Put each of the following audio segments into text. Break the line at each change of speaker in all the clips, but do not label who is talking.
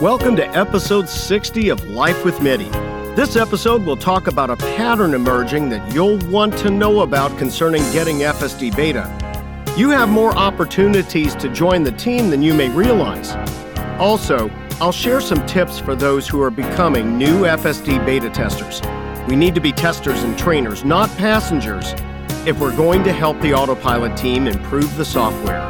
Welcome to episode 60 of Life with Mitty. This episode will talk about a pattern emerging that you'll want to know about concerning getting FSD Beta. You have more opportunities to join the team than you may realize. Also, I'll share some tips for those who are becoming new FSD Beta testers. We need to be testers and trainers, not passengers, if we're going to help the Autopilot team improve the software.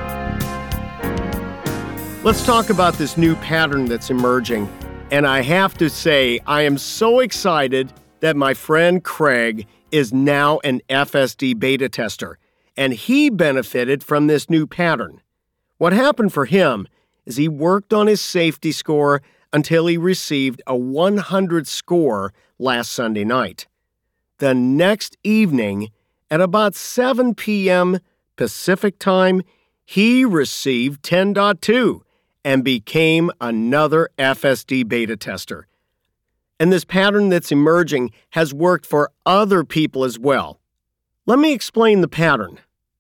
Let's talk about this new pattern that's emerging. And I have to say, I am so excited that my friend Craig is now an FSD Beta tester, and he benefited from this new pattern. What happened for him is he worked on his safety score until he received a 100 score last Sunday night. The next evening, at about 7 p.m. Pacific time, he received 10.2 and became another FSD Beta tester. And this pattern that's emerging has worked for other people as well. Let me explain the pattern.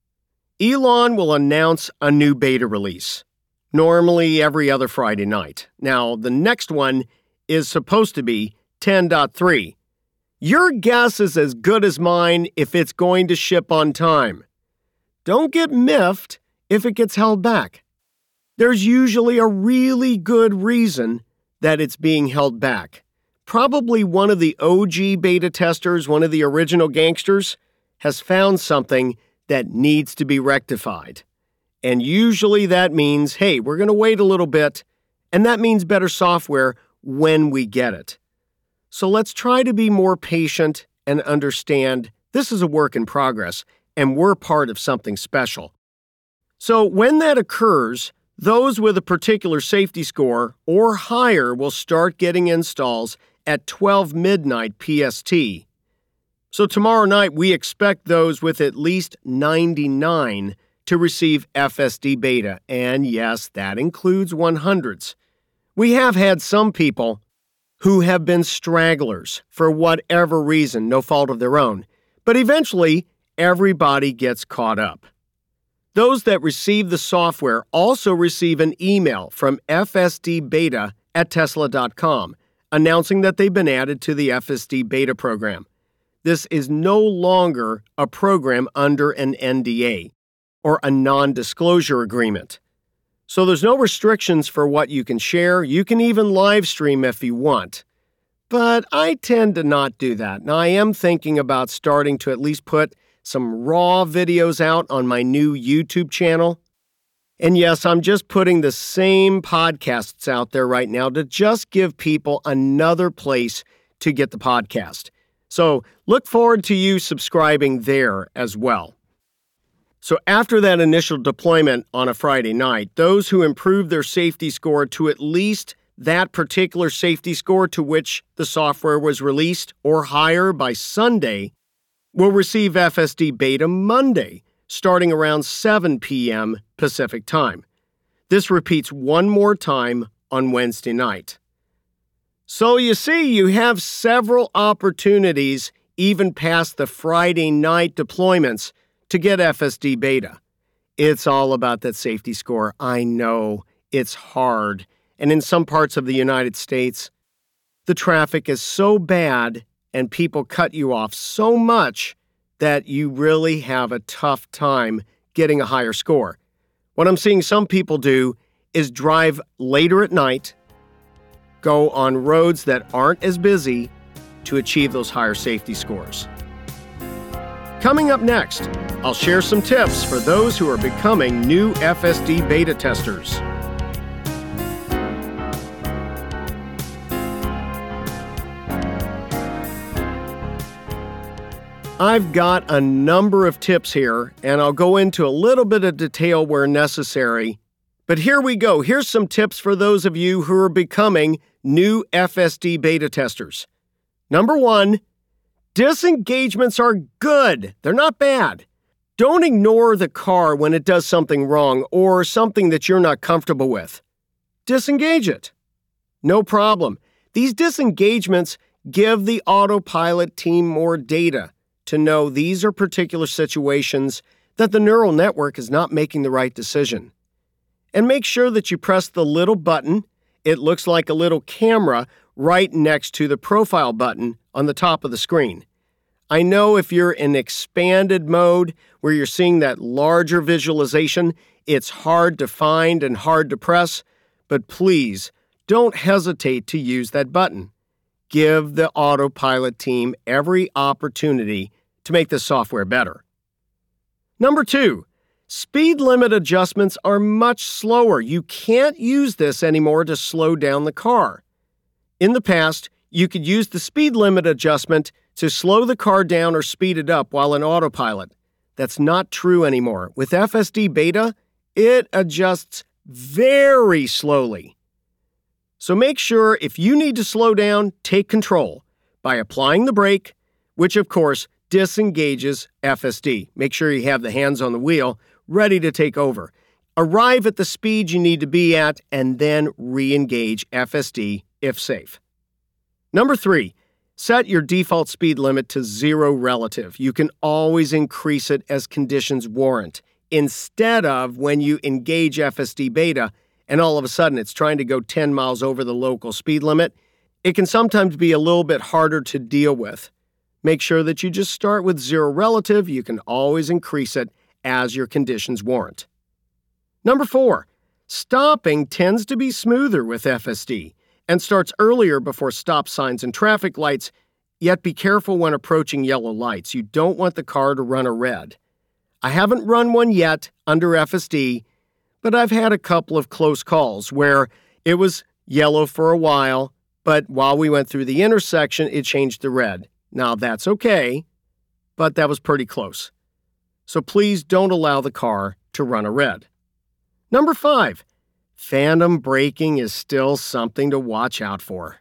Elon will announce a new beta release, normally every other Friday night. Now, the next one is supposed to be 10.3. Your guess is as good as mine if it's going to ship on time. Don't get miffed if it gets held back. There's usually a really good reason that it's being held back. Probably one of the OG beta testers, one of the original gangsters, has found something that needs to be rectified. And usually that means, hey, we're going to wait a little bit, and that means better software when we get it. So let's try to be more patient and understand this is a work in progress, and we're part of something special. So when that occurs, those with a particular safety score or higher will start getting installs at 12 midnight PST. So tomorrow night, we expect those with at least 99 to receive FSD Beta, and yes, that includes 100s. We have had some people who have been stragglers for whatever reason, no fault of their own, but eventually everybody gets caught up. Those that receive the software also receive an email from fsdbeta@tesla.com announcing that they've been added to the FSD Beta program. This is no longer a program under an NDA or a non-disclosure agreement. So there's no restrictions for what you can share. You can even live stream if you want. But I tend to not do that. Now, I am thinking about starting to at least put some raw videos out on my new YouTube channel. And yes, I'm just putting the same podcasts out there right now to just give people another place to get the podcast. So look forward to you subscribing there as well. So after that initial deployment on a Friday night, those who improve their safety score to at least that particular safety score to which the software was released or higher by Sunday will receive FSD Beta Monday, starting around 7 p.m. Pacific time. This repeats one more time on Wednesday night. So you see, you have several opportunities, even past the Friday night deployments, to get FSD Beta. It's all about that safety score. I know it's hard. And in some parts of the United States, the traffic is so bad and people cut you off so much that you really have a tough time getting a higher score. What I'm seeing some people do is drive later at night, go on roads that aren't as busy to achieve those higher safety scores. Coming up next, I'll share some tips for those who are becoming new FSD Beta testers. I've got a number of tips here, and I'll go into a little bit of detail where necessary. But here we go. Here's some tips for those of you who are becoming new FSD Beta testers. Number 1, disengagements are good. They're not bad. Don't ignore the car when it does something wrong or something that you're not comfortable with. Disengage it. No problem. These disengagements give the Autopilot team more data to know these are particular situations that the neural network is not making the right decision. And make sure that you press the little button It looks like a little camera right next to the profile button on the top of the screen. I know if you're in expanded mode where you're seeing that larger visualization, it's hard to find and hard to press, but please don't hesitate to use that button. Give the Autopilot team every opportunity to make the software better. Number 2, speed limit adjustments are much slower. You can't use this anymore to slow down the car. In the past, you could use the speed limit adjustment to slow the car down or speed it up while in Autopilot. That's not true anymore. With FSD Beta, it adjusts very slowly. So make sure if you need to slow down, take control by applying the brake, which of course disengages FSD. Make sure you have the hands on the wheel ready to take over. Arrive at the speed you need to be at and then re-engage FSD if safe. Number 3, set your default speed limit to 0 relative. You can always increase it as conditions warrant, instead of when you engage FSD Beta and all of a sudden it's trying to go 10 miles over the local speed limit. It can sometimes be a little bit harder to deal with. Make sure that you just start with 0 relative. You can always increase it as your conditions warrant. Number 4, stopping tends to be smoother with FSD and starts earlier before stop signs and traffic lights, yet be careful when approaching yellow lights. You don't want the car to run a red. I haven't run one yet under FSD, but I've had a couple of close calls where it was yellow for a while, but while we went through the intersection, it changed to red. Now that's okay, but that was pretty close. So please don't allow the car to run a red. Number 5, phantom braking is still something to watch out for.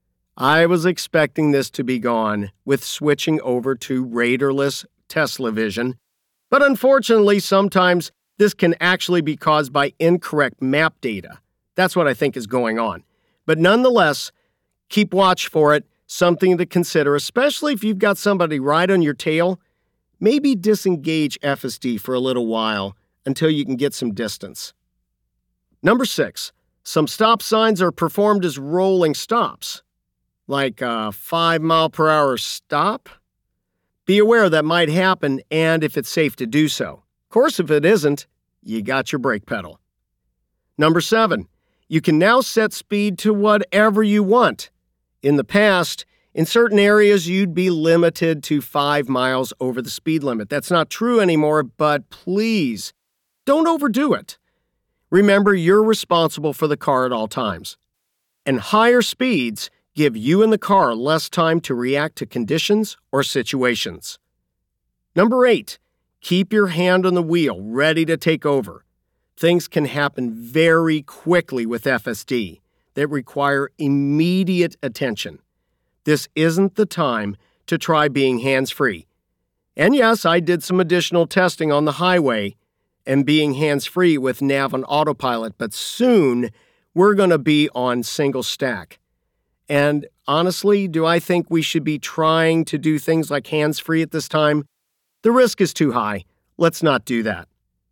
I was expecting this to be gone with switching over to radarless Tesla Vision, but unfortunately sometimes this can actually be caused by incorrect map data. That's what I think is going on. But nonetheless, keep watch for it, something to consider, especially if you've got somebody right on your tail. Maybe disengage FSD for a little while until you can get some distance. Number 6, some stop signs are performed as rolling stops, like a 5-mile-per-hour stop. Be aware that might happen and if it's safe to do so. Of course, if it isn't, you got your brake pedal. Number 7, you can now set speed to whatever you want. In the past, in certain areas, you'd be limited to 5 miles over the speed limit. That's not true anymore, but please, don't overdo it. Remember, you're responsible for the car at all times. And higher speeds give you and the car less time to react to conditions or situations. Number 8, keep your hand on the wheel, ready to take over. Things can happen very quickly with FSD that require immediate attention. This isn't the time to try being hands-free. And yes, I did some additional testing on the highway and being hands-free with Nav on Autopilot, but soon we're going to be on single stack. And honestly, do I think we should be trying to do things like hands-free at this time? The risk is too high. Let's not do that.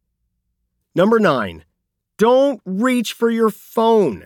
Number 9, don't reach for your phone.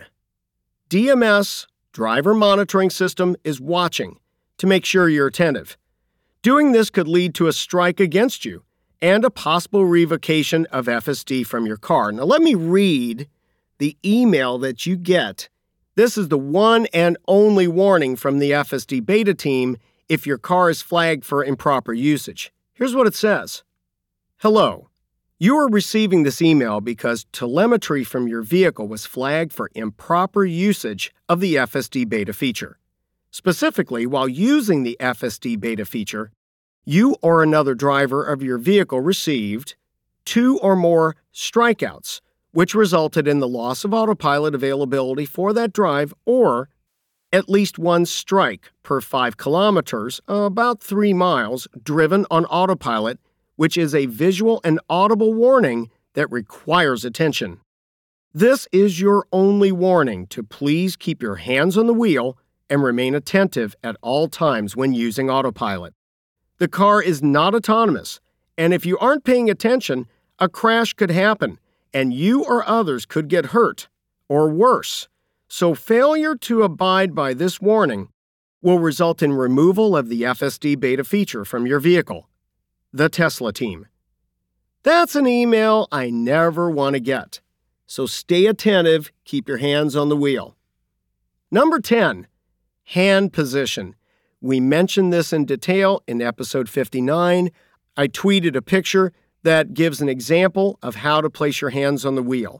DMS, Driver Monitoring System, is watching to make sure you're attentive. Doing this could lead to a strike against you and a possible revocation of FSD from your car. Now let me read the email that you get. This is the one and only warning from the FSD Beta team if your car is flagged for improper usage. Here's what it says. Hello. You are receiving this email because telemetry from your vehicle was flagged for improper usage of the FSD Beta feature. Specifically, while using the FSD Beta feature, you or another driver of your vehicle received 2 or more strikeouts, which resulted in the loss of autopilot availability for that drive, or at least 1 strike per 5 kilometers, about 3 miles, driven on autopilot, which is a visual and audible warning that requires attention. This is your only warning to please keep your hands on the wheel and remain attentive at all times when using autopilot. The car is not autonomous, and if you aren't paying attention, a crash could happen, and you or others could get hurt, or worse. So failure to abide by this warning will result in removal of the FSD beta feature from your vehicle. The Tesla team. That's an email I never want to get. So stay attentive, keep your hands on the wheel. Number 10, hand position. We mentioned this in detail in episode 59. I tweeted a picture that gives an example of how to place your hands on the wheel.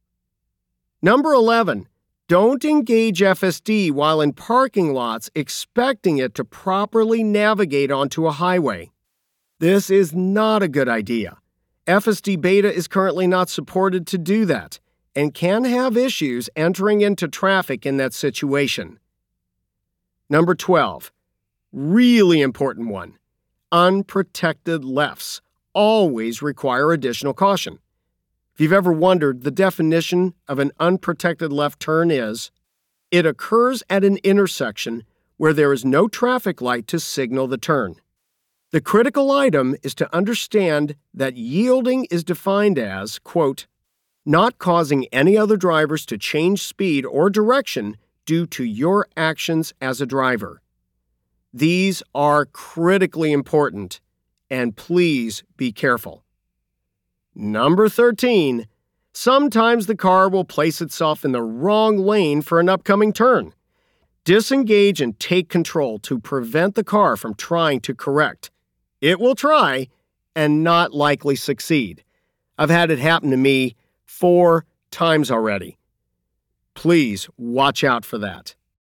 Number 11, don't engage FSD while in parking lots expecting it to properly navigate onto a highway. This is not a good idea. FSD Beta is currently not supported to do that and can have issues entering into traffic in that situation. Number 12, really important one, unprotected lefts always require additional caution. If you've ever wondered, the definition of an unprotected left turn is, it occurs at an intersection where there is no traffic light to signal the turn. The critical item is to understand that yielding is defined as, quote, not causing any other drivers to change speed or direction due to your actions as a driver. These are critically important, and please be careful. Number 13, sometimes the car will place itself in the wrong lane for an upcoming turn. Disengage and take control to prevent the car from trying to correct. It will try and not likely succeed. I've had it happen to me 4 times already. Please watch out for that.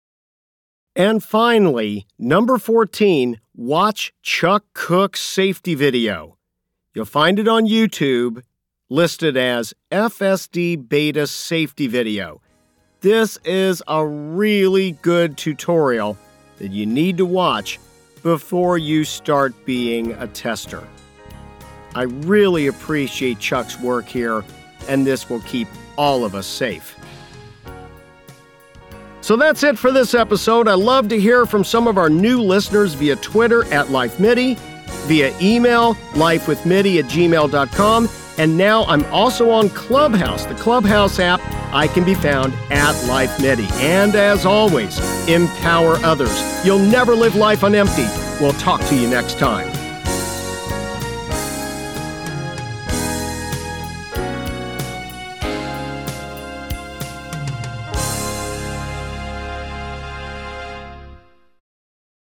And finally, number 14, watch Chuck Cook's safety video. You'll find it on YouTube, listed as FSD Beta Safety Video. This is a really good tutorial that you need to watch before you start being a tester. I really appreciate Chuck's work here, and this will keep all of us safe. So that's it for this episode. I love to hear from some of our new listeners via Twitter at LifeMidi, via email, lifewithmidi@gmail.com, and now I'm also on Clubhouse, the Clubhouse app. I can be found at LifeMidi. And as always, empower others. You'll never live life on empty. We'll talk to you next time.